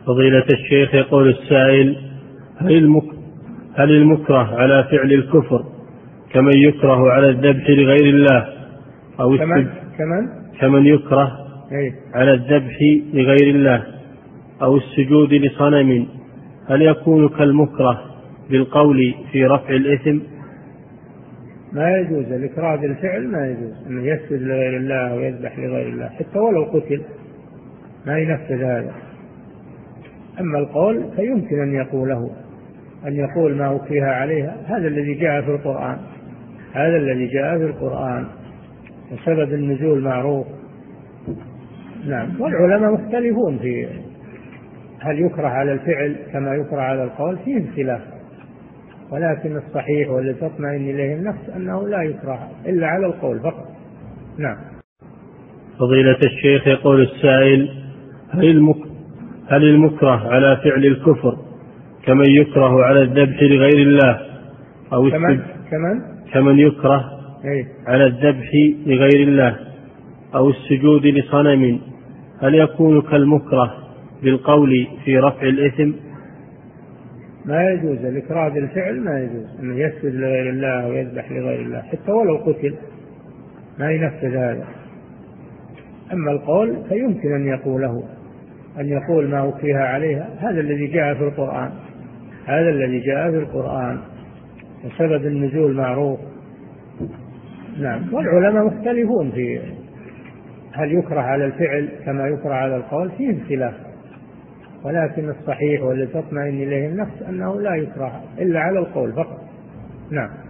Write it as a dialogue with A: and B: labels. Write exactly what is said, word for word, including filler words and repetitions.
A: فضيلة الشيخ، يقول السائل: هل المك- هل المكره على فعل الكفر كمن يكره على الذبح لغير الله أو
B: كمن
A: السجود
B: كمن
A: كمن يكره
B: أي
A: على الذبح لغير الله أو السجود لصنم، هل يكون كالمكره بالقول في رفع الإثم؟
B: ما يجوز الإكراه بالفعل، ما يجوز أنه يسجد لغير الله ويذبح لغير الله حتى ولو قتل، ما ينفذ هذا. أما القول فيمكن أن يقوله، أن يقول ما أكره عليها، هذا الذي جاء في القرآن، هذا الذي جاء في القرآن وسبب النزول معروف. نعم. والعلماء مختلفون في هل يكره على الفعل كما يكره على القول، فيه اختلاف، ولكن الصحيح والذي تطمئن إليه النفس أنه لا يكره إلا على القول فقط. نعم.
A: فضيلة الشيخ، يقول السائل: هل المك- هل المكره على فعل الكفر كمن يكره على الذبح لغير الله أو
B: كمن
A: السجود
B: كمن
A: كمن يكره
B: أي
A: على الذبح لغير الله أو السجود لصنم، هل يكون كالمكره بالقول في رفع الإثم؟
B: ما يجوز الإكراه بالفعل، ما يجوز أنه يسجد لغير الله ويذبح لغير الله حتى ولو قتل، ما ينفذ هذا. أما القول فيمكن أن يقوله، أن يقول ما أكره عليها، هذا الذي جاء في القرآن، هذا الذي جاء في القرآن وسبب النزول معروف. نعم. والعلماء مختلفون في هل يكره على الفعل كما يكره على القول، فيه اختلاف، ولكن الصحيح والذي تطمئن إليه النفس أنه لا يكره إلا على القول فقط. نعم.